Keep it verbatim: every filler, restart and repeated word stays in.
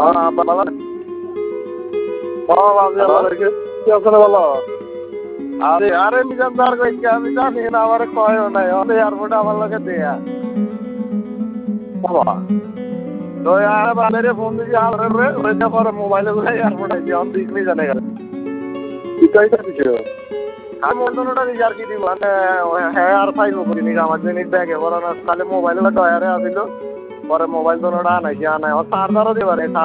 হ্যাঁ ভালো ভালো আরে আরে নিজাম স্যার কইছে আমি জানি না আমার কয়ও নাই অনেক এয়ারপোর্টে আমার লোকে দেয়া বাবা তো আর বাজারে ফোন দিছি আর রে ওইটা পরে মোবাইলে গুলো এয়ারপোর্টে দিয়ে অন দিক নি জানে গেল কি কইতা দিছো আমি মন্ডলটা রিজার কি দিব মানে হ্যাঁ আর ফাইল করি নি আমার জিনিস ব্যাগে বড় না তাহলে মোবাইলে ডয়ারে আসিল পরে মোবাইল তো ওটা নাই জানা আর চার্জারও দিবারে